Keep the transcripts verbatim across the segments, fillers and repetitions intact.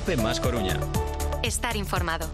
COPE más Coruña. Estar informado.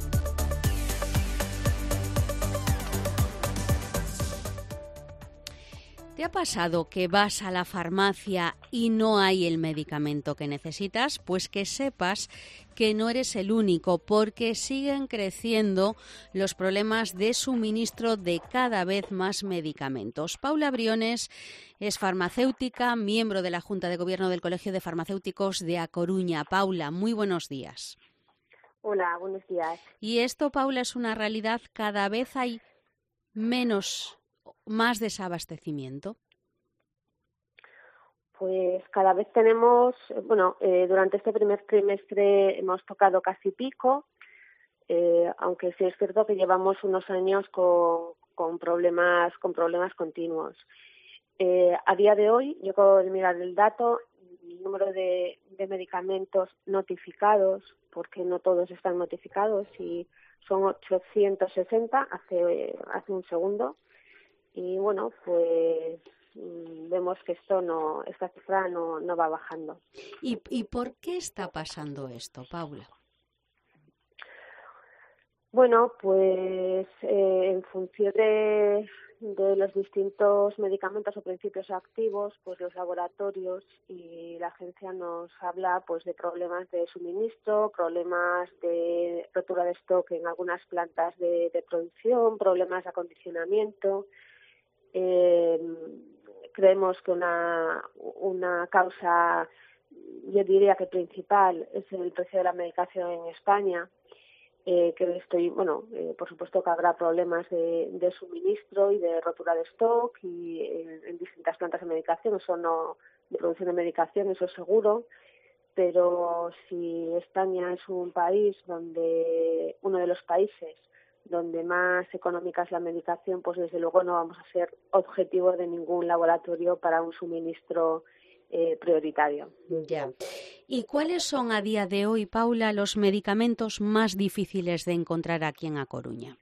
¿Te ha pasado que vas a la farmacia y no hay el medicamento que necesitas? Pues que sepas que no eres el único, porque siguen creciendo los problemas de suministro de cada vez más medicamentos. Paula Briones es farmacéutica, miembro de la Junta de Gobierno del Colegio de Farmacéuticos de A Coruña. Paula, muy buenos días. Hola, buenos días. Y esto, Paula, es una realidad. Cada vez hay menos más desabastecimiento. Pues cada vez tenemos, bueno, eh, durante este primer trimestre hemos tocado casi pico, eh, aunque sí es cierto que llevamos unos años con, con problemas, con problemas continuos. Eh, a día de hoy, yo acabo de mirar el dato, el número de, de medicamentos notificados, porque no todos están notificados, y son ochocientos sesenta hace, hace un segundo. Y bueno, pues vemos que esto no, esta cifra no, no va bajando. ¿Y, ¿Y por qué está pasando esto, Paula? Bueno, pues eh, en función de, de los distintos medicamentos o principios activos, pues los laboratorios y la agencia nos habla pues de problemas de suministro, problemas de rotura de stock en algunas plantas de, de producción, problemas de acondicionamiento. Eh, creemos que una, una causa, yo diría que principal, es el precio de la medicación en España, eh, que estoy, bueno, eh, por supuesto que habrá problemas de, de suministro y de rotura de stock y en, en distintas plantas de medicación, eso no, de producción de medicación, eso es seguro, pero si España es un país donde, uno de los países donde más económica es la medicación, pues desde luego no vamos a ser objetivo de ningún laboratorio para un suministro eh, prioritario. Ya. ¿Y cuáles son a día de hoy, Paula, los medicamentos más difíciles de encontrar aquí en A Coruña?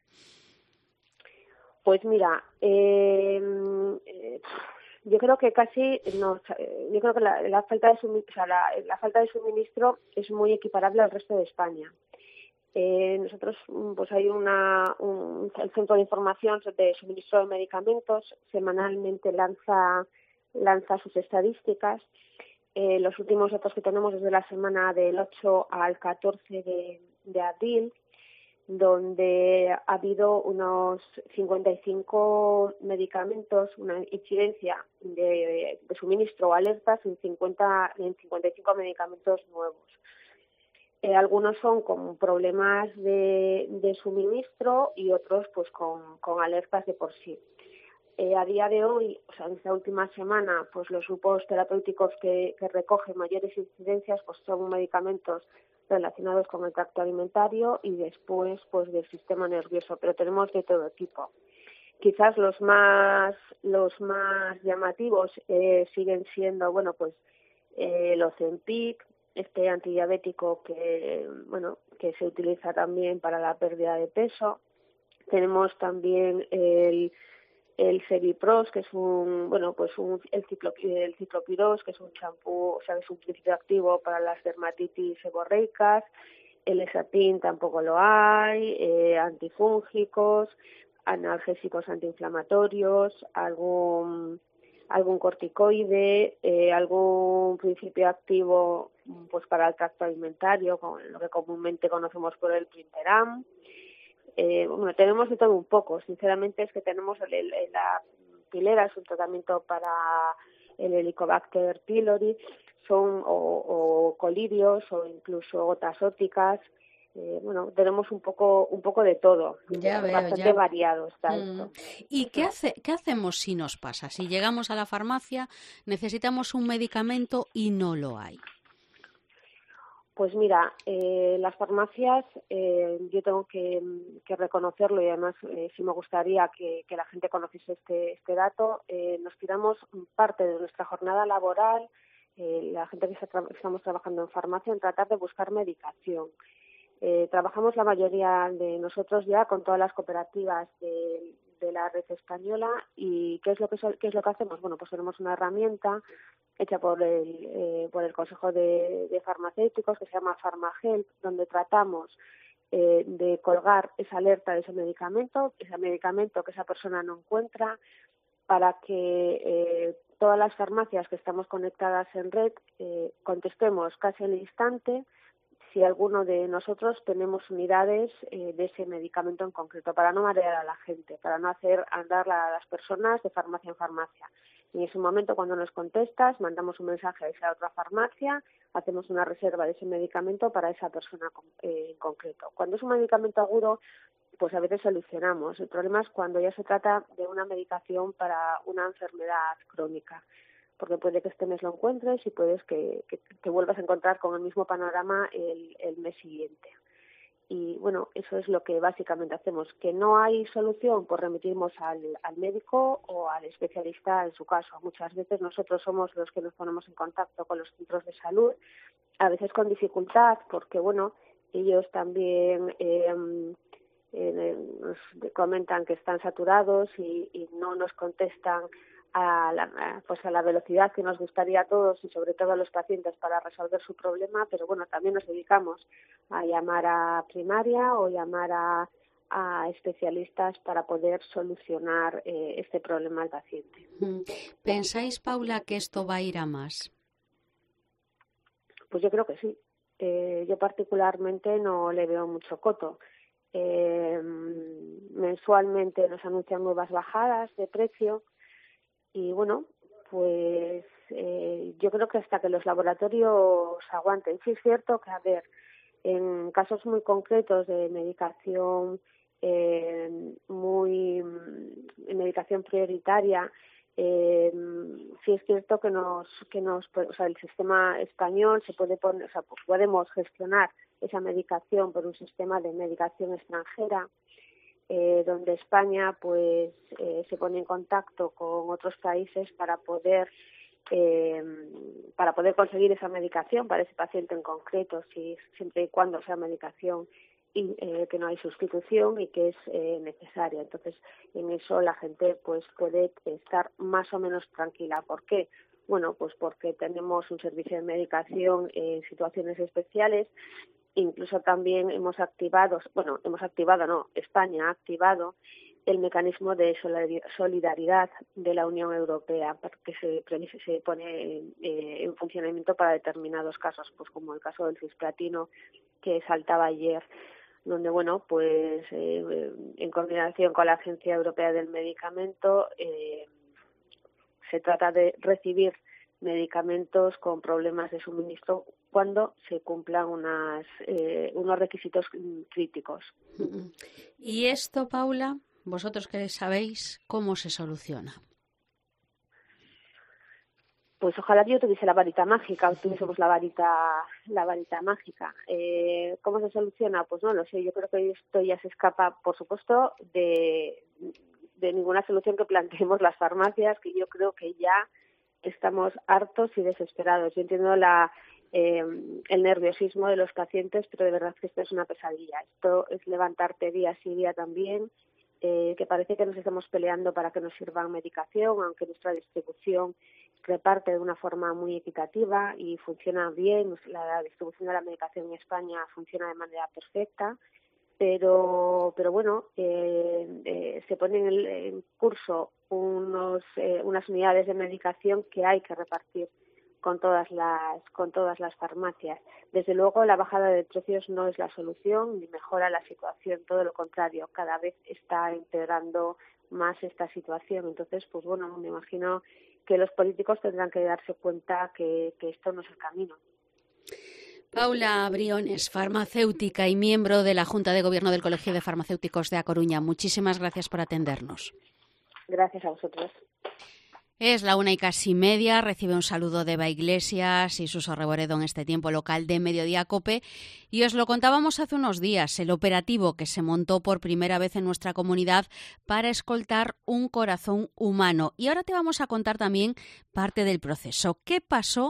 Pues mira, eh, eh, yo creo que casi no, yo creo que la, la falta de suministro, o sea, la, la falta de suministro es muy equiparable al resto de España. Eh, nosotros, pues hay una, un el Centro de Información de Suministro de Medicamentos, semanalmente lanza, lanza sus estadísticas. Eh, los últimos datos que tenemos desde la semana del ocho al catorce de, de abril, donde ha habido unos cincuenta y cinco medicamentos, una incidencia de, de suministro o alertas en, cincuenta, en cincuenta y cinco medicamentos nuevos. Eh, algunos son con problemas de, de suministro y otros pues con, con alertas de por sí. Eh, a día de hoy, o sea, en esta última semana, pues los grupos terapéuticos que, que recogen mayores incidencias pues son medicamentos relacionados con el tracto alimentario y después pues del sistema nervioso, pero tenemos de todo tipo. Quizás los más los más llamativos eh, siguen siendo, bueno, pues eh, el Ozempic, este antidiabético que bueno que se utiliza también para la pérdida de peso. Tenemos también el el Cevipros, que es un bueno pues un el, ciclo, el ciclopiros, que es un champú, o sea, es un principio activo para las dermatitis seborreicas. El Esatin tampoco lo hay, eh, antifúngicos, analgésicos antiinflamatorios, algún algún corticoide, eh, algún principio activo pues para el tracto alimentario, con lo que comúnmente conocemos por el Printeram. Eh, bueno, tenemos de todo un poco. Sinceramente es que tenemos el, el, la pilera, es un tratamiento para el Helicobacter pylori, son o, o colidios o incluso gotas ópticas. Eh, bueno, tenemos un poco un poco de todo, ya veo, bastante ya. variado está Mm. esto. ¿Y qué, hace, qué hacemos si nos pasa? Si llegamos a la farmacia, necesitamos un medicamento y no lo hay. Pues mira, eh, las farmacias, eh, yo tengo que, que reconocerlo y además eh, sí me gustaría que, que la gente conociese este, este dato, eh, nos tiramos parte de nuestra jornada laboral, eh, la gente que está tra- estamos trabajando en farmacia, en tratar de buscar medicación. Eh, trabajamos la mayoría de nosotros ya con todas las cooperativas de, de la red española. ¿Y qué es lo que qué es lo que hacemos? Bueno, pues tenemos una herramienta hecha por el eh, por el Consejo de, de Farmacéuticos, que se llama PharmaHelp, donde tratamos eh, de colgar esa alerta de ese medicamento, ese medicamento que esa persona no encuentra, para que eh, todas las farmacias que estamos conectadas en red eh, contestemos casi al instante si alguno de nosotros tenemos unidades eh, de ese medicamento en concreto, para no marear a la gente, para no hacer andar a las personas de farmacia en farmacia. En ese momento, cuando nos contestas, mandamos un mensaje a esa otra farmacia, hacemos una reserva de ese medicamento para esa persona eh, en concreto. Cuando es un medicamento agudo, pues a veces solucionamos. El problema es cuando ya se trata de una medicación para una enfermedad crónica, porque puede que este mes lo encuentres y puedes que, que te vuelvas a encontrar con el mismo panorama el, el mes siguiente. Y bueno, eso es lo que básicamente hacemos. Que no hay solución, pues remitimos al, al médico o al especialista en su caso. Muchas veces nosotros somos los que nos ponemos en contacto con los centros de salud, a veces con dificultad, porque bueno, ellos también eh, eh, nos comentan que están saturados y, y no nos contestan a la, pues a la velocidad que nos gustaría a todos y sobre todo a los pacientes para resolver su problema, pero bueno, también nos dedicamos a llamar a primaria o llamar a, a especialistas para poder solucionar eh, este problema al paciente. ¿Pensáis, Paula, que esto va a ir a más? Pues yo creo que sí. Eh, yo particularmente no le veo mucho coto. Eh, mensualmente nos anuncian nuevas bajadas de precio. Y bueno, pues eh, yo creo que hasta que los laboratorios aguanten. Sí es cierto que, a ver, en casos muy concretos de medicación eh, muy medicación prioritaria, eh, sí es cierto que nos que nos o sea, el sistema español se puede poner, o sea, pues podemos gestionar esa medicación por un sistema de medicación extranjera. Eh, donde España pues eh, se pone en contacto con otros países para poder eh, para poder conseguir esa medicación para ese paciente en concreto, si siempre y cuando sea medicación y eh, que no hay sustitución y que es eh, necesaria. Entonces, en eso la gente pues puede estar más o menos tranquila. ¿Por qué? Bueno, pues porque tenemos un servicio de medicación en situaciones especiales. Incluso también hemos activado, bueno, hemos activado, no, España ha activado el mecanismo de solidaridad de la Unión Europea, que se, se pone eh, en funcionamiento para determinados casos, pues como el caso del cisplatino que saltaba ayer, donde, bueno, pues eh, en coordinación con la Agencia Europea del Medicamento eh, se trata de recibir medicamentos con problemas de suministro cuando se cumplan unas, eh, unos requisitos críticos. ¿Y esto, Paula, vosotros que sabéis, cómo se soluciona? Pues ojalá yo tuviese la varita mágica, o tuviésemos la varita, la varita mágica. Eh, ¿Cómo se soluciona? Pues no lo sé. Yo creo que esto ya se escapa, por supuesto, de, de ninguna solución que planteemos las farmacias, que yo creo que ya estamos hartos y desesperados. Yo entiendo la, eh, el nerviosismo de los pacientes, pero de verdad que esto es una pesadilla. Esto es levantarte día sí día también, eh, que parece que nos estamos peleando para que nos sirvan medicación, aunque nuestra distribución reparte de una forma muy equitativa y funciona bien. La distribución de la medicación en España funciona de manera perfecta, pero pero bueno, eh, eh, se ponen en, en curso unos eh, unas unidades de medicación que hay que repartir con todas las con todas las farmacias. Desde luego, la bajada de precios no es la solución ni mejora la situación, todo lo contrario, cada vez está empeorando más esta situación. Entonces, pues bueno, me imagino que los políticos tendrán que darse cuenta que, que esto no es el camino. Paula Briones, farmacéutica y miembro de la Junta de Gobierno del Colegio de Farmacéuticos de A Coruña. Muchísimas gracias por atendernos. Gracias a vosotros. Es la una y casi media. Recibe un saludo de Eva Iglesias y Suso Reboredo en este tiempo local de Mediodía COPE. Y os lo contábamos hace unos días, el operativo que se montó por primera vez en nuestra comunidad para escoltar un corazón humano. Y ahora te vamos a contar también parte del proceso. ¿Qué pasó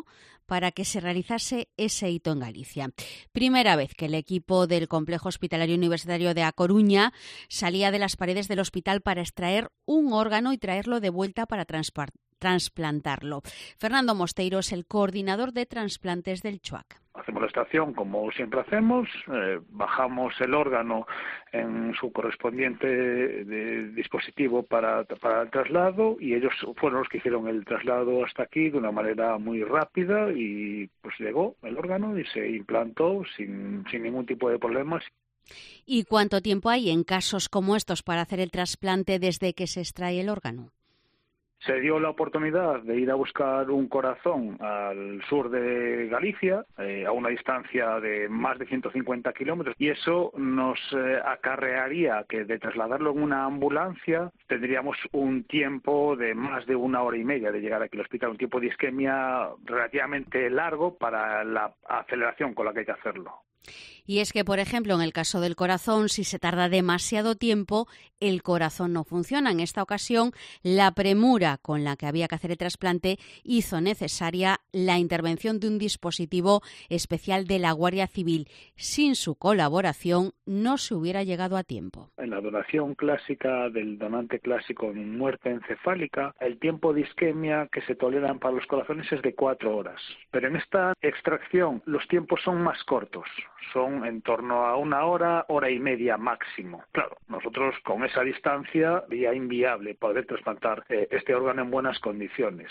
para que se realizase ese hito en Galicia. Primera vez que el equipo del Complejo Hospitalario Universitario de A Coruña salía de las paredes del hospital para extraer un órgano y traerlo de vuelta para trasplantarlo. Fernando Mosteiro es el coordinador de trasplantes del CHUAC. Hacemos la extracción como siempre hacemos, eh, bajamos el órgano en su correspondiente de, dispositivo para, para el traslado y ellos fueron los que hicieron el traslado hasta aquí de una manera muy rápida y pues llegó el órgano y se implantó sin, sin ningún tipo de problemas. ¿Y cuánto tiempo hay en casos como estos para hacer el trasplante desde que se extrae el órgano? Se dio la oportunidad de ir a buscar un corazón al sur de Galicia, eh, a una distancia de más de ciento cincuenta kilómetros, y eso nos eh, acarrearía que de trasladarlo en una ambulancia tendríamos un tiempo de más de una hora y media de llegar aquí al hospital, un tiempo de isquemia relativamente largo para la aceleración con la que hay que hacerlo. Y es que, por ejemplo, en el caso del corazón, si se tarda demasiado tiempo, el corazón no funciona. En esta ocasión, la premura con la que había que hacer el trasplante hizo necesaria la intervención de un dispositivo especial de la Guardia Civil. Sin su colaboración, no se hubiera llegado a tiempo. En la donación clásica del donante clásico en muerte encefálica, el tiempo de isquemia que se toleran para los corazones es de cuatro horas. Pero en esta extracción los tiempos son más cortos. Son en torno a una hora, hora y media máximo. Claro, nosotros con esa distancia sería inviable poder trasplantar eh, este órgano en buenas condiciones.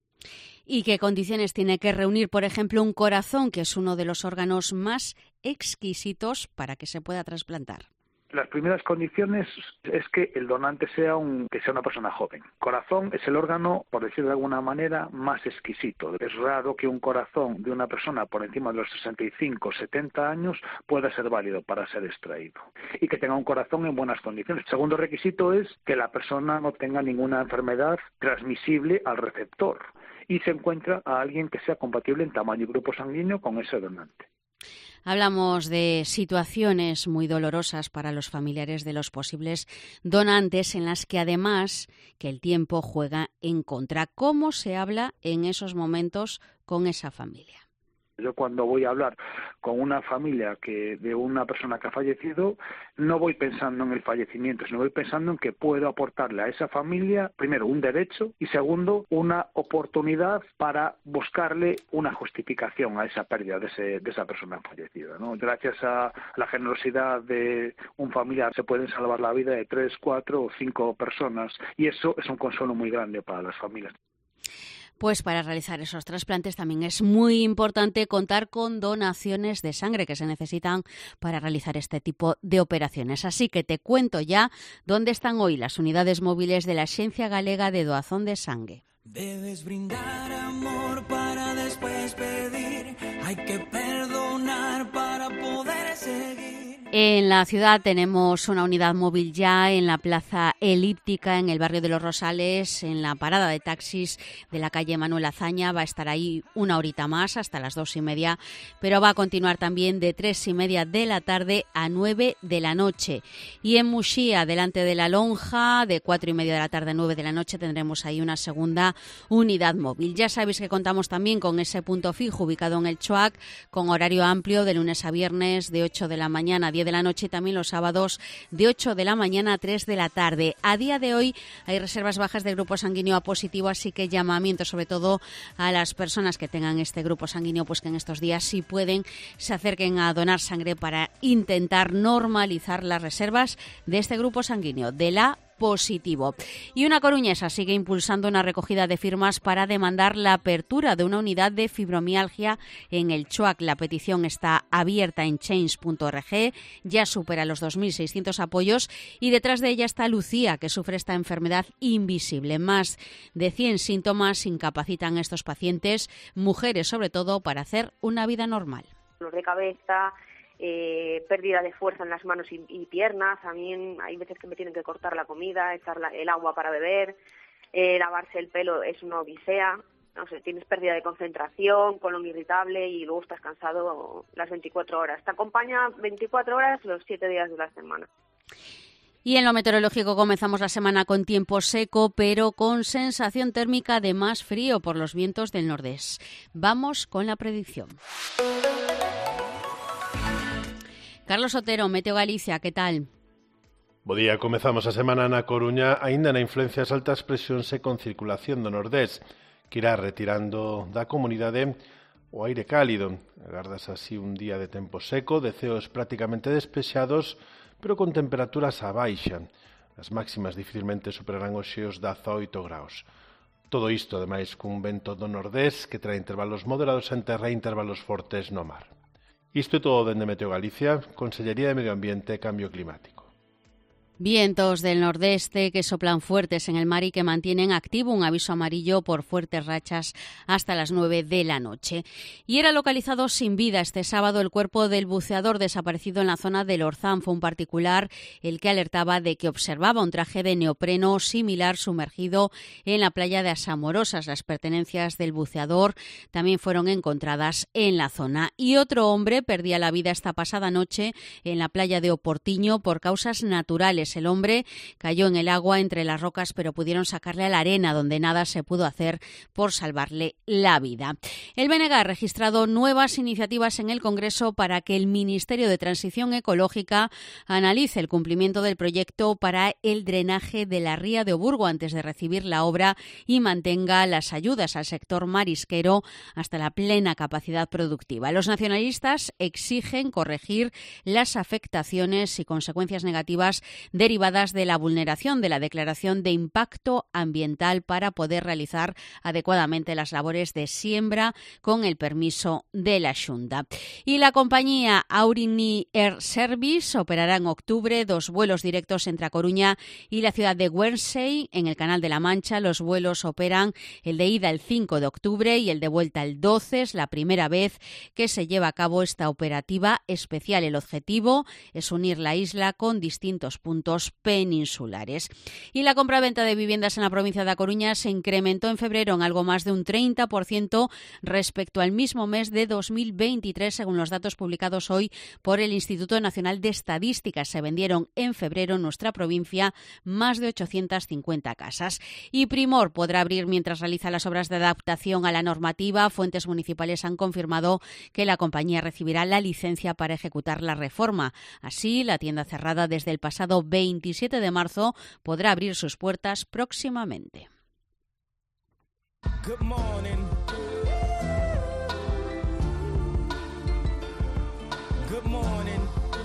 ¿Y qué condiciones tiene que reunir, por ejemplo, un corazón, que es uno de los órganos más exquisitos para que se pueda trasplantar? Las primeras condiciones es que el donante sea un que sea una persona joven. Corazón es el órgano, por decirlo de alguna manera, más exquisito. Es raro que un corazón de una persona por encima de los sesenta y cinco, setenta años pueda ser válido para ser extraído. Y que tenga un corazón en buenas condiciones. El segundo requisito es que la persona no tenga ninguna enfermedad transmisible al receptor. Y se encuentra a alguien que sea compatible en tamaño y grupo sanguíneo con ese donante. Hablamos de situaciones muy dolorosas para los familiares de los posibles donantes, en las que además que el tiempo juega en contra. ¿Cómo se habla en esos momentos con esa familia? Yo cuando voy a hablar con una familia que de una persona que ha fallecido, no voy pensando en el fallecimiento, sino voy pensando en que puedo aportarle a esa familia, primero, un derecho y segundo, una oportunidad para buscarle una justificación a esa pérdida de, ese, de esa persona fallecida, ¿no? Gracias a la generosidad de un familiar se pueden salvar la vida de tres, cuatro o cinco personas y eso es un consuelo muy grande para las familias. Pues para realizar esos trasplantes también es muy importante contar con donaciones de sangre que se necesitan para realizar este tipo de operaciones. Así que te cuento ya dónde están hoy las unidades móviles de la Axencia Galega de Doazón de Sangue. Debes brindar amor para después pedir, hay que perdonar para poder seguir. En la ciudad tenemos una unidad móvil ya en la Plaza Elíptica, en el barrio de Los Rosales, en la parada de taxis de la calle Manuel Azaña. Va a estar ahí una horita más, hasta las dos y media, pero va a continuar también de tres y media de la tarde a nueve de la noche. Y en Muxía, delante de la Lonja, de cuatro y media de la tarde a nueve de la noche, tendremos ahí una segunda unidad móvil. Ya sabéis que contamos también con ese punto fijo ubicado en el CHUAC, con horario amplio de lunes a viernes, de ocho de la mañana a diez de la noche, y también los sábados de ocho de la mañana a tres de la tarde. A día de hoy hay reservas bajas de grupo sanguíneo A positivo, así que llamamiento sobre todo a las personas que tengan este grupo sanguíneo, pues que en estos días, si pueden, se acerquen a donar sangre para intentar normalizar las reservas de este grupo sanguíneo, de la positivo. Y una coruñesa sigue impulsando una recogida de firmas para demandar la apertura de una unidad de fibromialgia en el CHUAC. La petición está abierta en change punto org, ya supera los dos mil seiscientos apoyos y detrás de ella está Lucía, que sufre esta enfermedad invisible. Más de cien síntomas incapacitan a estos pacientes, mujeres sobre todo, para hacer una vida normal. Dolor de cabeza, Eh, pérdida de fuerza en las manos y, y piernas. También hay veces que me tienen que cortar la comida, echar la, el agua para beber, eh, lavarse el pelo es una odisea. No sé, tienes pérdida de concentración, colon irritable y luego estás cansado las veinticuatro horas. Te acompaña veinticuatro horas los siete días de la semana. Y en lo meteorológico comenzamos la semana con tiempo seco, pero con sensación térmica de más frío por los vientos del nordés. Vamos con la predicción. Carlos Otero, Meteo Galicia, que tal? Bo día, comezamos a semana na Coruña aínda na influencia das altas presións e con circulación do nordés, que irá retirando da comunidade o aire cálido. Agardas así un día de tempo seco, de ceos prácticamente despexados, pero con temperaturas á baixa. As máximas dificilmente superarán hoxe os dezaoito graus. Todo isto, ademais, cun vento do nordés que trae intervalos moderados en terra e intervalos fortes no mar. Isto é todo dende Meteo Galicia, Consellería de Medio Ambiente e Cambio Climático. Vientos del nordeste que soplan fuertes en el mar y que mantienen activo un aviso amarillo por fuertes rachas hasta las nueve de la noche. Y era localizado sin vida este sábado el cuerpo del buceador desaparecido en la zona del Orzán. Fue un particular el que alertaba de que observaba un traje de neopreno similar sumergido en la playa de Asamorosas. Las pertenencias del buceador también fueron encontradas en la zona. Y otro hombre perdía la vida esta pasada noche en la playa de Oportiño por causas naturales. El hombre cayó en el agua entre las rocas, pero pudieron sacarle a la arena, donde nada se pudo hacer por salvarle la vida. El B N G ha registrado nuevas iniciativas en el Congreso para que el Ministerio de Transición Ecológica analice el cumplimiento del proyecto para el drenaje de la ría de Oburgo antes de recibir la obra y mantenga las ayudas al sector marisquero hasta la plena capacidad productiva. Los nacionalistas exigen corregir las afectaciones y consecuencias negativas derivadas de la vulneración de la declaración de impacto ambiental para poder realizar adecuadamente las labores de siembra con el permiso de la Xunta. Y la compañía Aurigny Air Service operará en octubre dos vuelos directos entre A Coruña y la ciudad de Guernsey en el Canal de la Mancha. Los vuelos operan el de ida el cinco de octubre y el de vuelta el doce. Es la primera vez que se lleva a cabo esta operativa especial. El objetivo es unir la isla con distintos puntos peninsulares. Y la compraventa de viviendas en la provincia de A Coruña se incrementó en febrero en algo más de un treinta por ciento respecto al mismo mes de dos mil veintitrés, según los datos publicados hoy por el Instituto Nacional de Estadística. Se vendieron en febrero en nuestra provincia más de ochocientas cincuenta casas. Y Primor podrá abrir mientras realiza las obras de adaptación a la normativa. Fuentes municipales han confirmado que la compañía recibirá la licencia para ejecutar la reforma. Así, la tienda cerrada desde el pasado veintisiete de marzo podrá abrir sus puertas próximamente. Good morning. Good morning.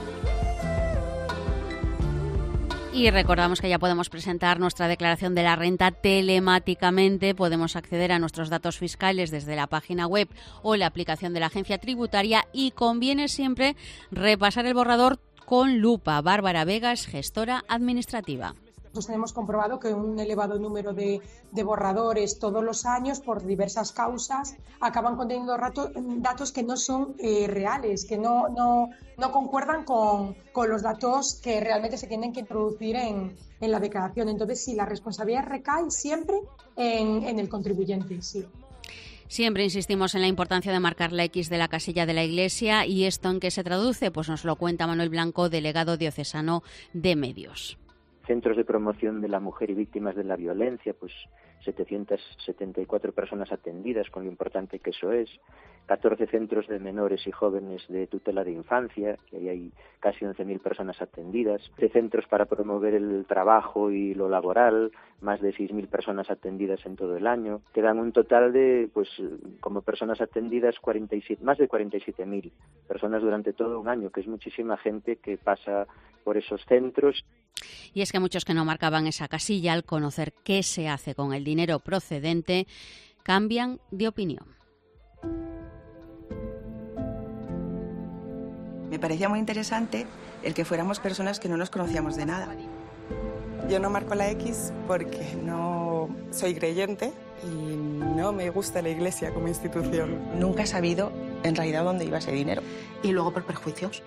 Y recordamos que ya podemos presentar nuestra declaración de la renta telemáticamente. Podemos acceder a nuestros datos fiscales desde la página web o la aplicación de la agencia tributaria y conviene siempre repasar el borrador con lupa. Bárbara Vegas, gestora administrativa. Nosotros tenemos comprobado que un elevado número de, de borradores todos los años, por diversas causas, acaban conteniendo rato, datos que no son eh, reales, que no, no, no concuerdan con, con los datos que realmente se tienen que introducir en, en la declaración. Entonces, sí, la responsabilidad recae siempre en, en el contribuyente, sí. Siempre insistimos en la importancia de marcar la X de la casilla de la Iglesia. ¿Y esto en qué se traduce? Pues nos lo cuenta Manuel Blanco, delegado diocesano de Medios. Centros de promoción de la mujer y víctimas de la violencia, pues setecientas setenta y cuatro personas atendidas, con lo importante que eso es, catorce centros de menores y jóvenes de tutela de infancia, que ahí hay casi once mil personas atendidas, trece centros para promover el trabajo y lo laboral, más de seis mil personas atendidas en todo el año, que dan un total de, pues, como personas atendidas, cuarenta y siete, más de cuarenta y siete mil personas durante todo un año, que es muchísima gente que pasa por esos centros. Y es que muchos que no marcaban esa casilla, al conocer qué se hace con el dinero procedente, cambian de opinión. Me parecía muy interesante el que fuéramos personas que no nos conocíamos de nada. Yo no marco la X porque no soy creyente y no me gusta la Iglesia como institución. Nunca he sabido en realidad dónde iba ese dinero. Y luego por perjuicios.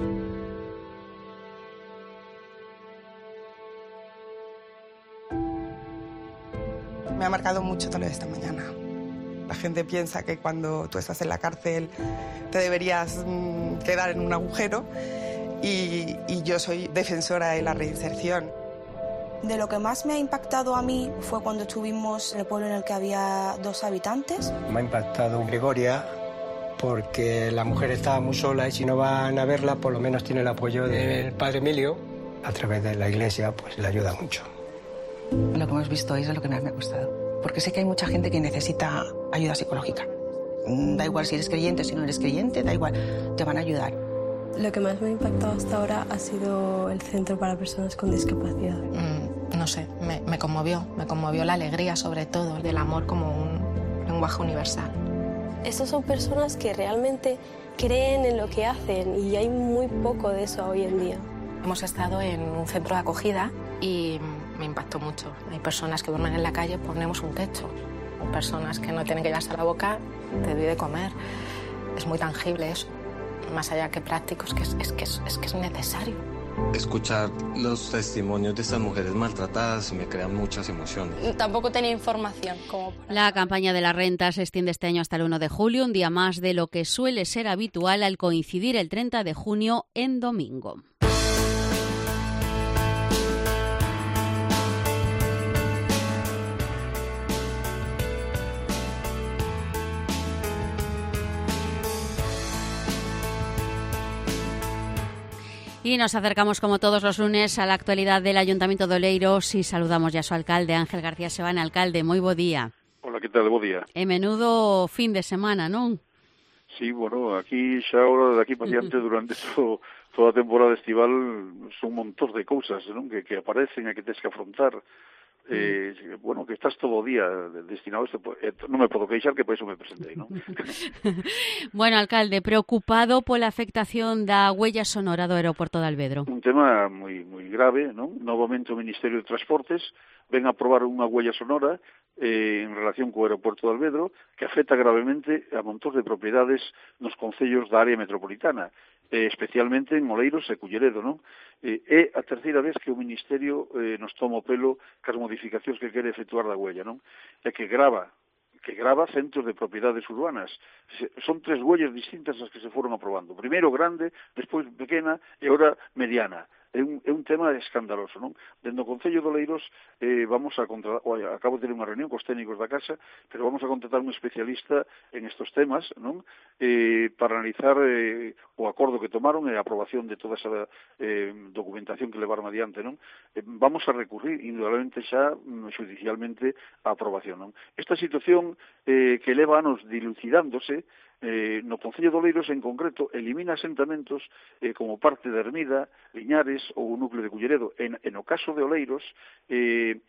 Me ha marcado mucho todo lo de esta mañana. La gente piensa que cuando tú estás en la cárcel te deberías mmm, quedar en un agujero y, y yo soy defensora de la reinserción. De lo que más me ha impactado a mí fue cuando estuvimos en el pueblo en el que había dos habitantes. Me ha impactado Gregoria porque la mujer estaba muy sola y si no van a verla, por lo menos tiene el apoyo del padre Emilio. A través de la iglesia, pues le ayuda mucho. Lo que hemos visto hoy es lo que más me ha gustado, porque sé que hay mucha gente que necesita ayuda psicológica. Da igual si eres creyente o si no eres creyente, da igual, te van a ayudar. Lo que más me ha impactado hasta ahora ha sido el Centro para Personas con Discapacidad. Mm, no sé, me, me conmovió, me conmovió la alegría sobre todo, del amor como un lenguaje universal. Estos son personas que realmente creen en lo que hacen y hay muy poco de eso hoy en día. Hemos estado en un centro de acogida y me impactó mucho. Hay personas que duermen en la calle, ponemos un techo. Hay personas que no tienen que llevarse a la boca, te doy de comer. Es muy tangible eso, más allá que práctico, es que es, es, que es, es, que es necesario. Escuchar los testimonios de estas mujeres maltratadas me crean muchas emociones. Tampoco tenía información. Como para... La campaña de la renta se extiende este año hasta el uno de julio, un día más de lo que suele ser habitual al coincidir el treinta de junio en domingo. Y nos acercamos como todos los lunes a la actualidad del Ayuntamiento de Oleiros y saludamos ya a su alcalde, Ángel García Sebane. Alcalde, moi bo día. Hola, que tal? Bo día. E menudo fin de semana, non? Sí, bueno, aquí xa ahora de aquí para diante durante todo, toda a temporada estival son montóns de cousas, non? Que, que aparecen e que tens que afrontar. Eh, bueno, que estás todo o día destinado a isto, eh, non me podo queixar que por iso me presentei, non? Bueno, alcalde, preocupado pola afectación da huella sonora do aeroporto de Alvedro. Un tema moi moi grave, non? Novamente o Ministerio de Transportes ven a aprobar unha huella sonora eh, en relación co aeroporto de Alvedro que afecta gravemente a montóns de propiedades nos concellos da área metropolitana, eh, especialmente en Oleiros e Culleredo, non? Eh, é a terceira vez que o Ministerio eh, nos toma o pelo cas modificacións que quere efectuar da huella, non? E que grava que grava centros de propiedades urbanas. Son tres huellas distintas as que se foron aprobando. Primeiro grande, despois pequena e agora mediana. É un, é un tema escandaloso, non? Dentro do Concello de Oleiros eh, vamos a contratar, oye, acabo de ter unha reunión cos técnicos da casa, pero vamos a contratar un especialista en estos temas, non? Eh, para analizar eh, o acordo que tomaron e a aprobación de toda esa eh, documentación que levaron adiante, non? Eh, vamos a recurrir indudablemente xa judicialmente a aprobación, non? Esta situación eh, que leva anos dilucidándose Eh, no Concello de Oleiros en concreto elimina asentamentos eh, como parte de Hermida, Liñares ou o núcleo de Culleredo. En, en o caso de Oleiros eh,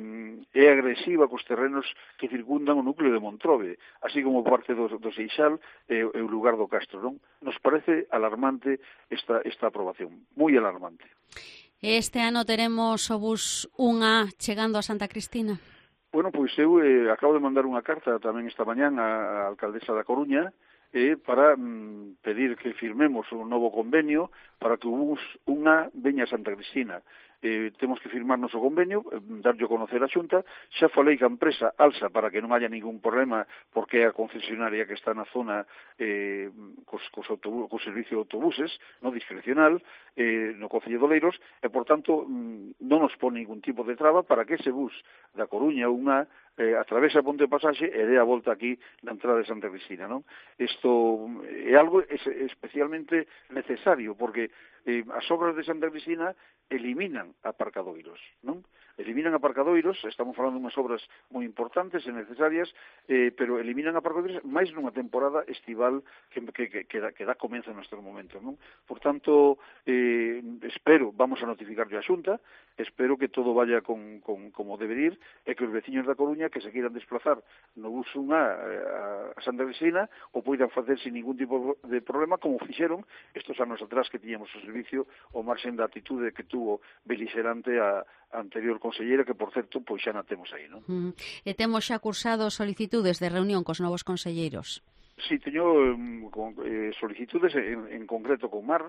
é agresiva cos terrenos que circundan o núcleo de Montrobe, así como parte do, do Seixal e eh, o lugar do Castro, non? Nos parece alarmante esta, esta aprobación, moi alarmante. Este ano teremos o bus un A chegando a Santa Cristina? Bueno, pois eu eh, acabo de mandar unha carta tamén esta mañán á alcaldesa da Coruña eh, para mm, pedir que firmemos un novo convenio para que o bus unha veña a Santa Cristina. Eh, temos que firmar noso convenio, eh, darlle a conocer a Xunta. Xa falei ca empresa Alsa para que non haya ningún problema porque é a concesionaria que está na zona eh, cos, cos, autobús, cos servicio de autobuses, no discrecional, eh, no Concello de Oleiros, e, por tanto, mm, non nos pone ningún tipo de traba para que ese bus da Coruña unha eh, atravesa a Ponte Pasaxe e dé a volta aquí na entrada de Santa Cristina, non? Isto é algo es, especialmente necesario, porque eh, as obras de Santa Cristina eliminan aparcadoiros, non? Eliminan aparcadoiros, estamos falando de unhas obras moi importantes e necesarias, eh, pero eliminan aparcadoiros máis nunha temporada estival que, que, que, que, da, que dá comezo nestes momentos, non? Por tanto, eh, espero, vamos a notificarlle a Xunta, espero que todo vaya con, con, como debe ir, e que os veciños da Coruña que se queiran desplazar no bus unha a, a Santa Cristina o poidan facer sin ningún tipo de problema, como fixeron estos anos atrás que tiñamos o servicio o marxen da actitude que tuvo beligerante a, a anterior consellera, que, por certo, pois xa na temos aí, non? Mm. E temos xa cursado solicitudes de reunión cos novos conselleiros? Sí, teño eh, con, eh, solicitudes en, en concreto con Mar,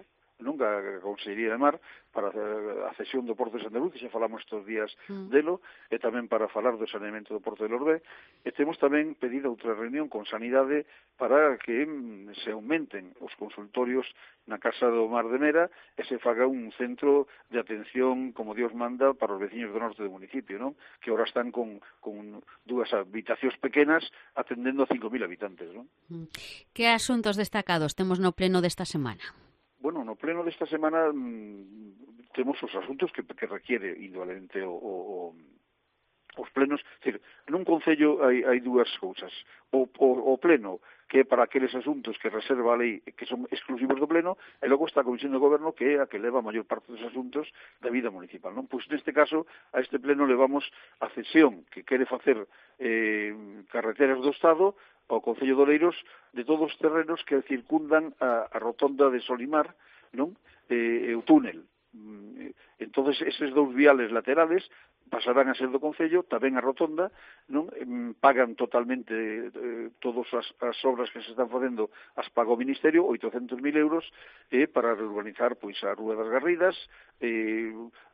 non a Consellería de Mar, para a cesión do Porto de Santaluce, xa falamos estes días mm. delo, e tamén para falar do saneamento do Porto de Lorbé, e temos tamén pedido outra reunión con Sanidade para que mm, se aumenten os consultorios na Casa do Mar de Mera e se faga un centro de atención como Dios manda para os veciños do norte do municipio, non? Que ahora están con, con dúas habitacións pequenas atendendo a cinco mil habitantes, non? Que asuntos destacados temos no pleno desta semana? Bueno, no pleno desta semana mmm, temos os asuntos que, que requiere indudablemente o, o, o, os plenos. É dicir, nun concello hai, hai dúas cousas. O, o, o pleno, que é para aqueles asuntos que reserva a lei que son exclusivos do pleno, e logo está a Comisión de Goberno, que é a que leva a maior parte dos asuntos da vida municipal, non? Pois neste caso, a este pleno levamos a cesión que quere facer eh, carreteras do Estado ao Concello de Oleiros de todos os terrenos que circundan a, a rotonda de Solimar, non? E, e o túnel. Entonces, eses dous viales laterales pasarán a ser do Concello, tamén a rotonda, non pagan totalmente eh, todas as, as obras que se están facendo, as paga o Ministerio, oitocentos mil euros, eh, para reurbanizar pois a Rúa das Garridas, eh,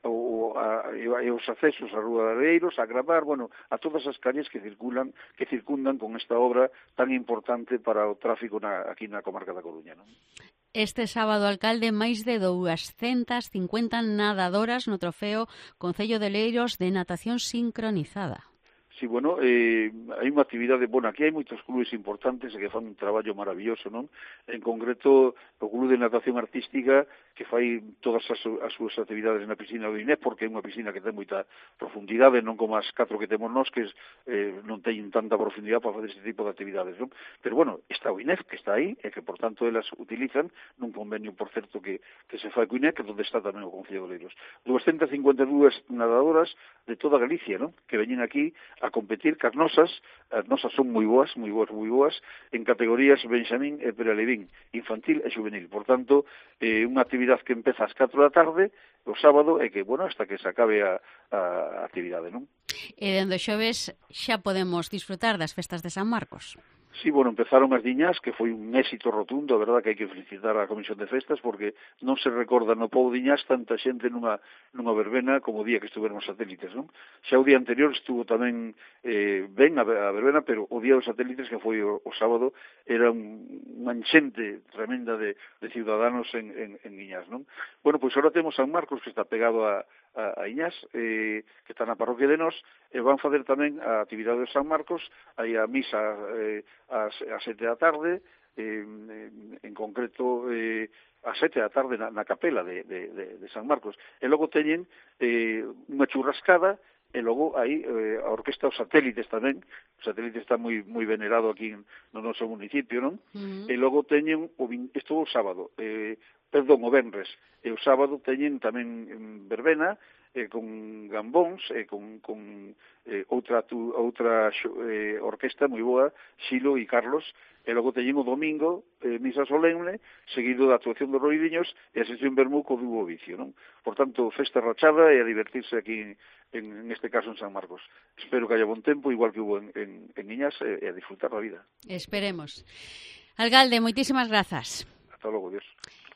o, a, e os accesos á Rúa de Areiros, a Gravar, bueno, a todas as calles que circulan, que circundan con esta obra tan importante para o tráfico na, aquí na comarca da Coruña, non? Este sábado, alcalde, máis de doscientas cincuenta nadadoras no trofeo Concello de Oleiros de natación sincronizada. Sí, bueno, eh, hai unha actividade, bueno, aquí hai moitos clubes importantes que fan un traballo maravilloso, non? En concreto, o Club de Natación Artística, que fai todas as, as súas actividades na piscina do Inés, porque é unha piscina que ten moita profundidade, non como as catro que temos nós, que eh, non teñen tanta profundidade para fazer este tipo de actividades, non? Pero, bueno, está o Inés, que está aí, e que, por tanto, elas utilizan nun convenio, por certo, que, que se fai co Inés, que é onde está tamén o Concello de Oleiros. doscientas cincuenta e dúas nadadoras de toda Galicia, non? Que veñen aquí a competir, que as nosas, as nosas son moi boas, moi boas, moi boas, en categorías Benxamín e Peralevín, infantil e juvenil. Por tanto, eh, unha actividade que empeza ás catro da tarde, o sábado, e que, bueno, hasta que se acabe a, a actividade, non? E dende o xoves xa podemos disfrutar das festas de San Marcos. Sí, bueno, empezaron as diñas, que foi un éxito rotundo, a verdad que hai que felicitar a Comisión de Festas, porque non se recorda no Pou Diñas tanta xente nunha, nunha verbena como o día que estuveron os satélites, non? Xa o día anterior estuvo tamén eh, ben a, a verbena, pero o día dos satélites, que foi o, o sábado, era un, unha enxente tremenda de, de ciudadanos en, en, en Iñas, non? Bueno, pois agora temos San Marcos, que está pegado a, a, a Iñas, eh, que está na parroquia de Nos, e van facer tamén a actividade de San Marcos, aí a misa eh, ás sete da tarde, eh, en concreto eh, ás sete da tarde na, na capela de, de, de, de San Marcos. E logo teñen eh, unha churrascada, e logo aí eh, a orquesta os satélites tamén. O satélite está moi moi venerado aquí no noso municipio, non? Uh-huh. E logo teñen, o, isto o sábado, eh, perdón, o venres, e o sábado teñen tamén verbena, eh, con gambóns, e eh, con, con eh, outra, tu, outra eh, orquesta moi boa, Xilo e Carlos, e logo teñen o domingo, eh, misa solemne, seguido da actuación dos Roidiños e a sesión vermú co dúo vicio, non? Por tanto, festa rachada e a divertirse aquí, en, en este caso en San Marcos. Espero que haya bon tempo, igual que hubo en, en, en Niñas, e, e a disfrutar da vida. Esperemos. Alcalde, moitísimas grazas. Hasta logo, Dios.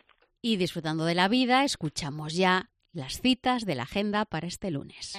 Y disfrutando de la vida, escuchamos ya las citas de la agenda para este lunes.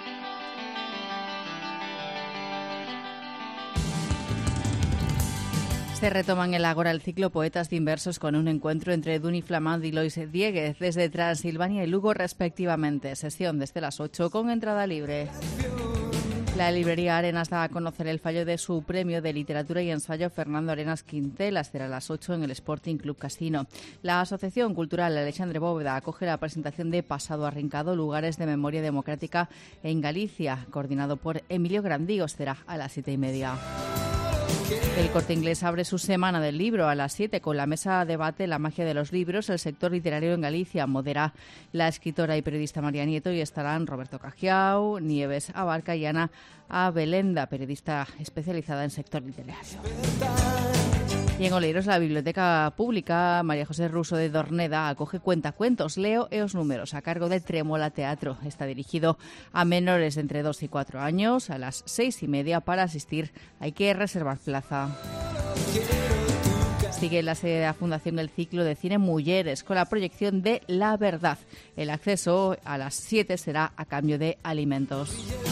Se retoman el Ágora el ciclo Poetas Diversos con un encuentro entre Duni Flamand y Lois Dieguez desde Transilvania y Lugo respectivamente. Sesión desde las ocho con entrada libre. La librería Arenas da a conocer el fallo de su premio de literatura y ensayo Fernando Arenas Quintelas. Será a las ocho en el Sporting Club Casino. La Asociación Cultural Alexandre Bóveda acoge la presentación de Pasado Arrincado, Lugares de Memoria Democrática en Galicia, coordinado por Emilio Grandíos. Será a las siete y media. El Corte Inglés abre su semana del libro a las siete con la mesa debate La magia de los libros, el sector literario en Galicia. Modera la escritora y periodista María Nieto y estarán Roberto Cajiao, Nieves Abarca y Ana Abelenda, periodista especializada en sector literario. Y en Oleiros, la Biblioteca Pública María José Ruso de Dorneda acoge Cuentacuentos, Leo e os números, a cargo de Trémola Teatro. Está dirigido a menores de entre dos y cuatro años. A las seis y media para asistir hay que reservar plaza. Sigue en la sede de la Fundación el ciclo de cine Mujeres con la proyección de La Verdad. El acceso a las siete será a cambio de alimentos.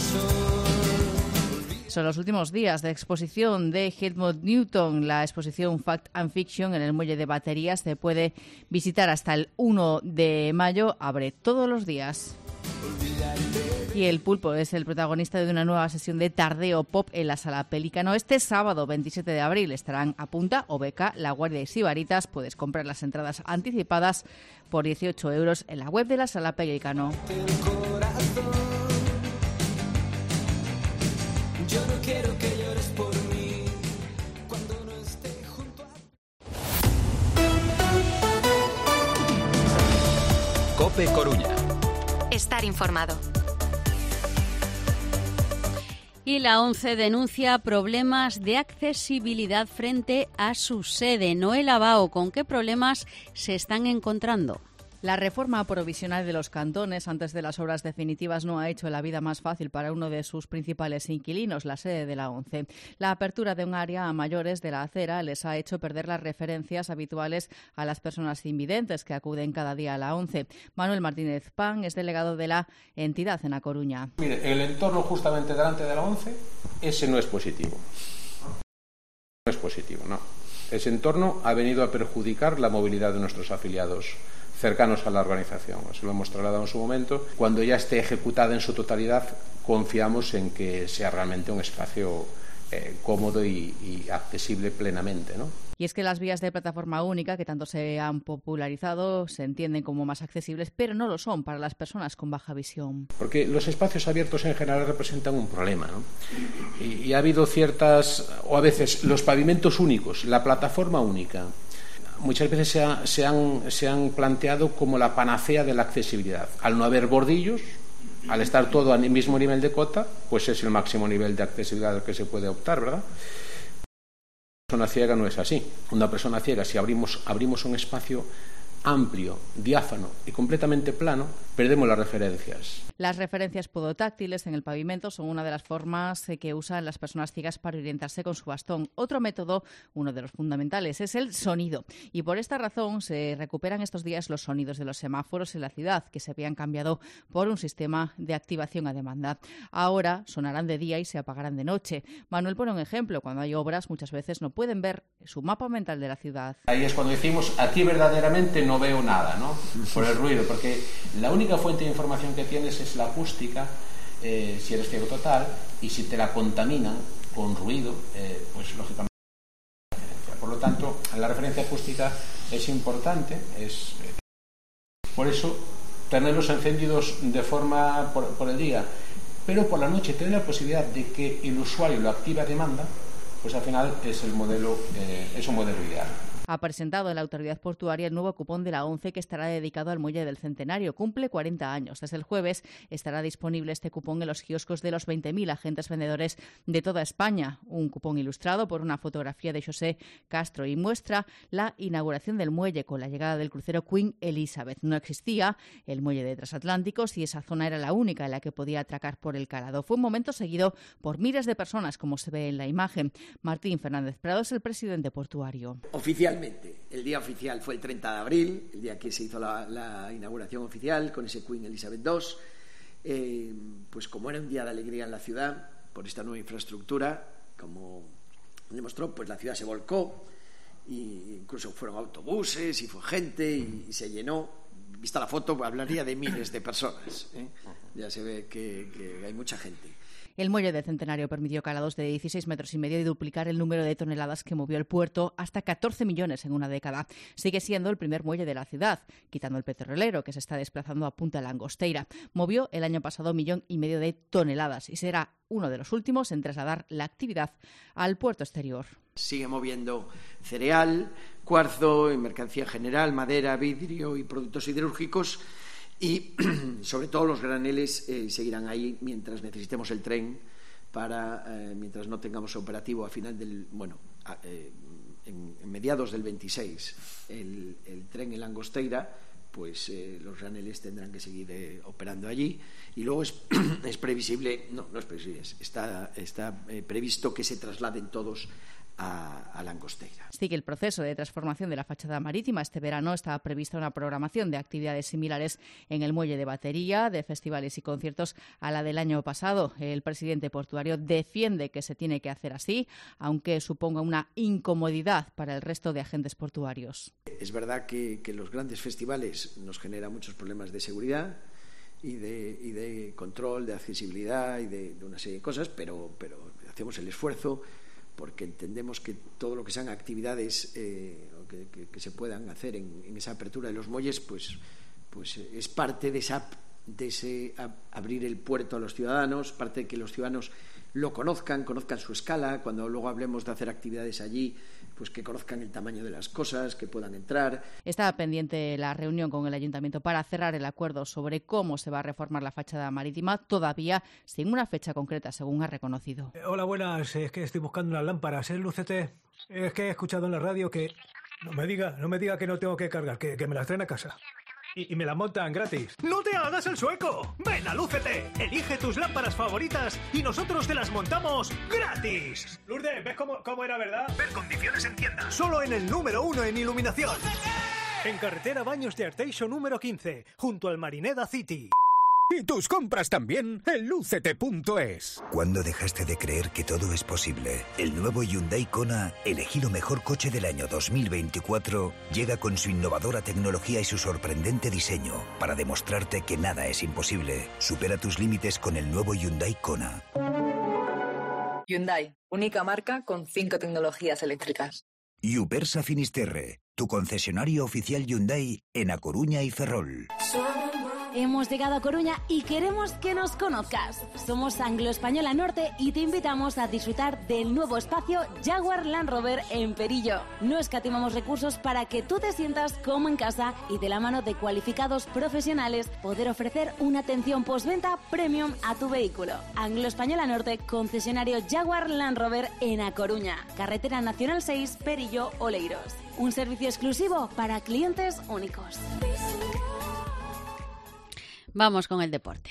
Son los últimos días de exposición de Helmut Newton. La exposición Fact and Fiction en el Muelle de Baterías se puede visitar hasta el uno de mayo. Abre todos los días. Y el Pulpo es el protagonista de una nueva sesión de Tardeo Pop en la Sala Pelícano. Este sábado veintisiete de abril estarán A Punta, Obeca, La Guardia y Sibaritas. Puedes comprar las entradas anticipadas por dieciocho euros en la web de la Sala Pelícano. Yo no quiero que llores por mí cuando no esté junto a... COPE Coruña. Estar informado. Y la ONCE denuncia problemas de accesibilidad frente a su sede. Noela Bao, ¿con qué problemas se están encontrando? La reforma provisional de los cantones antes de las obras definitivas no ha hecho la vida más fácil para uno de sus principales inquilinos, la sede de la ONCE. La apertura de un área a mayores de la acera les ha hecho perder las referencias habituales a las personas invidentes que acuden cada día a la ONCE. Manuel Martínez Pan es delegado de la entidad en A Coruña. Mire, el entorno justamente delante de la ONCE, ese no es positivo. No es positivo, no. Ese entorno ha venido a perjudicar la movilidad de nuestros afiliados cercanos a la organización. Eso lo hemos trasladado en su momento. Cuando ya esté ejecutada en su totalidad, confiamos en que sea realmente un espacio eh, cómodo y, y accesible plenamente, ¿no? Y es que las vías de plataforma única, que tanto se han popularizado, se entienden como más accesibles, pero no lo son para las personas con baja visión. Porque los espacios abiertos en general representan un problema, ¿no? Y, y ha habido ciertas, o a veces los pavimentos únicos, la plataforma única, muchas veces se, ha, se, han, se han planteado como la panacea de la accesibilidad. Al no haber bordillos, al estar todo al mismo nivel de cota, pues es el máximo nivel de accesibilidad al que se puede optar, ¿verdad? Una persona ciega no es así. Una persona ciega, si abrimos, abrimos un espacio amplio, diáfano y completamente plano, perdemos las referencias. Las referencias podotáctiles en el pavimento son una de las formas que usan las personas ciegas para orientarse con su bastón. Otro método, uno de los fundamentales, es el sonido. Y por esta razón se recuperan estos días los sonidos de los semáforos en la ciudad, que se habían cambiado por un sistema de activación a demanda. Ahora sonarán de día y se apagarán de noche. Manuel pone un ejemplo. Cuando hay obras, muchas veces no pueden ver su mapa mental de la ciudad. Ahí es cuando decimos, aquí verdaderamente no veo nada, ¿no? Por el ruido, porque la única fuente de información que tienes es la acústica, eh, si eres ciego total, y si te la contaminan con ruido, eh, pues lógicamente. Por lo tanto, la referencia acústica es importante, es eh, por eso tenerlos encendidos de forma por, por el día, pero por la noche tener la posibilidad de que el usuario lo active a demanda, pues al final es el modelo, eh, es un modelo ideal. Ha presentado en la Autoridad Portuaria el nuevo cupón de la ONCE que estará dedicado al Muelle del Centenario. Cumple cuarenta años. Desde el jueves estará disponible este cupón en los kioscos de los veinte mil agentes vendedores de toda España. Un cupón ilustrado por una fotografía de José Castro y muestra la inauguración del muelle con la llegada del crucero Queen Elizabeth. No existía el muelle de transatlánticos y esa zona era la única en la que podía atracar por el calado. Fue un momento seguido por miles de personas, como se ve en la imagen. Martín Fernández Prado es el presidente portuario. Oficialmente, el día oficial fue el treinta de abril, el día que se hizo la, la inauguración oficial con ese Queen Elizabeth dos. Eh, pues como era un día de alegría en la ciudad por esta nueva infraestructura, como demostró, pues la ciudad se volcó, e incluso fueron autobuses y fue gente y, y se llenó. Vista la foto, hablaría de miles de personas, ¿eh? Ya se ve que, que hay mucha gente. El muelle del Centenario permitió calados de dieciséis metros y medio y duplicar el número de toneladas que movió el puerto hasta catorce millones en una década. Sigue siendo el primer muelle de la ciudad, quitando el petrolero que se está desplazando a Punta Langosteira. Movió el año pasado un millón y medio de toneladas y será uno de los últimos en trasladar la actividad al puerto exterior. Sigue moviendo cereal, cuarzo, mercancía general, madera, vidrio y productos siderúrgicos. Y sobre todo los graneles eh, seguirán ahí mientras necesitemos el tren para eh, mientras no tengamos operativo a final del bueno a, eh, en, en mediados del veintiséis el, el tren en Langosteira, pues eh, los graneles tendrán que seguir eh, operando allí y luego es, es previsible no no es previsible está está eh, previsto que se trasladen todos a, a Langosteira. Sigue el proceso de transformación de la fachada marítima. Este verano está prevista una programación de actividades similares en el muelle de Batería, de festivales y conciertos a la del año pasado. El presidente portuario defiende que se tiene que hacer así, aunque suponga una incomodidad para el resto de agentes portuarios. Es verdad que, que los grandes festivales nos generan muchos problemas de seguridad y de, y de control, de accesibilidad y de, de una serie de cosas, pero, pero hacemos el esfuerzo porque entendemos que todo lo que sean actividades eh, que, que, que se puedan hacer en, en esa apertura de los muelles, pues, pues es parte de, esa, de ese a, abrir el puerto a los ciudadanos, parte de que los ciudadanos lo conozcan, conozcan su escala, cuando luego hablemos de hacer actividades allí, pues que conozcan el tamaño de las cosas, que puedan entrar. Está pendiente la reunión con el Ayuntamiento para cerrar el acuerdo sobre cómo se va a reformar la fachada marítima, todavía sin una fecha concreta, según ha reconocido. Eh, hola, buenas. Es que estoy buscando unas lámparas, ¿eh, Lucete? Es que he escuchado en la radio que... No me diga, no me diga que no tengo que cargar, que, que me las traen a casa. Y, y me la montan gratis. ¡No te hagas el sueco! ¡Ven a Lúcete! Elige tus lámparas favoritas y nosotros te las montamos gratis. Lourdes, ¿ves cómo, cómo era, verdad? Ver condiciones en tienda. Solo en el número uno en iluminación. ¡Lúcete! En carretera Baños de Arteixo número quince, junto al Marineda City. Y tus compras también en Lúcete punto es. ¿Cuándo dejaste de creer que todo es posible? El nuevo Hyundai Kona, elegido mejor coche del año dos mil veinticuatro, llega con su innovadora tecnología y su sorprendente diseño para demostrarte que nada es imposible. Supera tus límites con el nuevo Hyundai Kona. Hyundai, única marca con cinco tecnologías eléctricas. Yupersa Finisterre, tu concesionario oficial Hyundai en A Coruña y Ferrol. Hemos llegado a Coruña y queremos que nos conozcas. Somos Anglo Española Norte y te invitamos a disfrutar del nuevo espacio Jaguar Land Rover en Perillo. No escatimamos recursos para que tú te sientas como en casa y de la mano de cualificados profesionales poder ofrecer una atención postventa premium a tu vehículo. Anglo Española Norte, concesionario Jaguar Land Rover en A Coruña. Carretera Nacional seis, Perillo, Oleiros. Un servicio exclusivo para clientes únicos. Vamos con el deporte.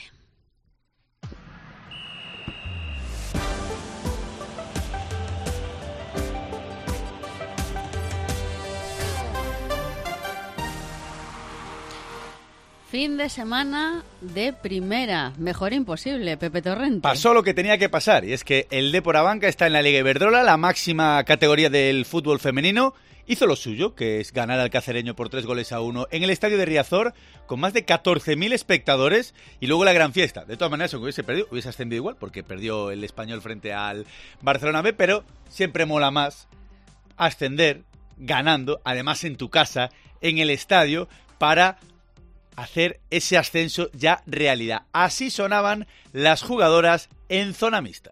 Fin de semana de primera. Mejor imposible, Pepe Torrente. Pasó lo que tenía que pasar, y es que el Depor Abanca está en la Liga Iberdrola, la máxima categoría del fútbol femenino. Hizo lo suyo, que es ganar al cacereño por tres goles a uno en el estadio de Riazor, con más de catorce mil espectadores, y luego la gran fiesta. De todas maneras, aunque hubiese perdido, hubiese ascendido igual, porque perdió el Español frente al Barcelona B, pero siempre mola más ascender ganando, además en tu casa, en el estadio, para hacer ese ascenso ya realidad. Así sonaban las jugadoras en zona mixta.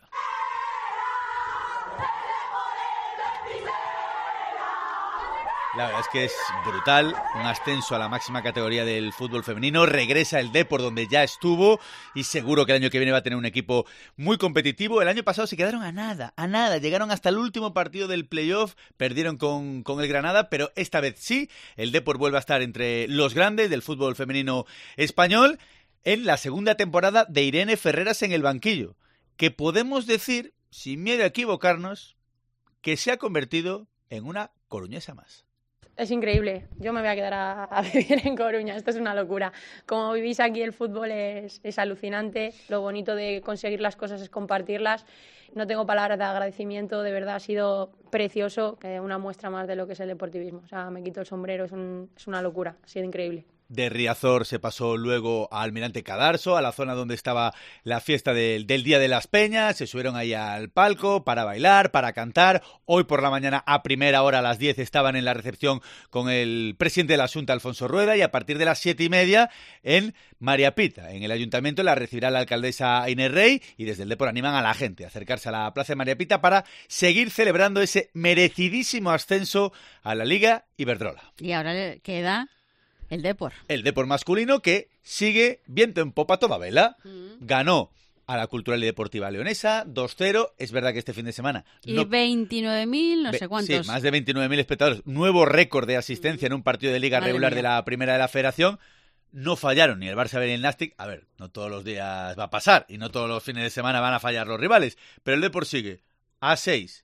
La verdad es que es brutal, un ascenso a la máxima categoría del fútbol femenino, regresa el Depor donde ya estuvo y seguro que el año que viene va a tener un equipo muy competitivo. El año pasado se quedaron a nada, a nada, llegaron hasta el último partido del playoff, perdieron con, con el Granada, pero esta vez sí, el Depor vuelve a estar entre los grandes del fútbol femenino español en la segunda temporada de Irene Ferreras en el banquillo, que podemos decir, sin miedo a equivocarnos, que se ha convertido en una coruñesa más. Es increíble, yo me voy a quedar a, a vivir en Coruña, esto es una locura. Como vivís aquí el fútbol es, es alucinante, lo bonito de conseguir las cosas es compartirlas. No tengo palabras de agradecimiento, de verdad ha sido precioso, que una muestra más de lo que es el deportivismo. O sea, me quito el sombrero, es, un, es una locura, ha sido increíble. De Riazor se pasó luego a Almirante Cadarso, a la zona donde estaba la fiesta del, del Día de las Peñas. Se subieron ahí al palco para bailar, para cantar. Hoy por la mañana a primera hora a las diez estaban en la recepción con el presidente de la Xunta, Alfonso Rueda, y a partir de las siete y media en María Pita, en el ayuntamiento, la recibirá la alcaldesa Inés Rey, y desde el Depor animan a la gente a acercarse a la plaza de María Pita para seguir celebrando ese merecidísimo ascenso a la Liga Iberdrola. Y ahora queda el Depor. El Depor masculino, que sigue viento en popa toda vela. Mm. Ganó a la Cultural y Deportiva Leonesa dos cero. Es verdad que este fin de semana... Y no... veintinueve mil, no sé cuántos. Sí, más de veintinueve mil espectadores. Nuevo récord de asistencia mm. en un partido de Liga Madre regular mía. De la Primera de la Federación. No fallaron ni el Barça ni el Nastic. A ver, no todos los días va a pasar y no todos los fines de semana van a fallar los rivales. Pero el Depor sigue a seis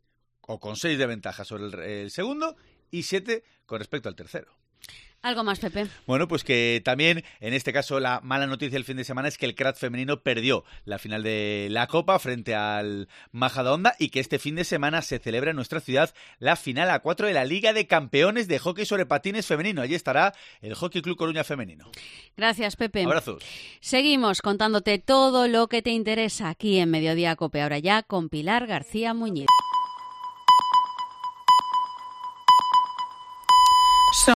o con seis de ventaja sobre el, el segundo y siete con respecto al tercero. ¿Algo más, Pepe? Bueno, pues que también, en este caso, la mala noticia del fin de semana es que el Crat femenino perdió la final de la Copa frente al Majadahonda y que este fin de semana se celebra en nuestra ciudad la final a cuatro de la Liga de Campeones de Hockey sobre Patines femenino. Allí estará el Hockey Club Coruña femenino. Gracias, Pepe. Abrazos. Seguimos contándote todo lo que te interesa aquí en Mediodía Cope. Ahora ya con Pilar García Muñiz.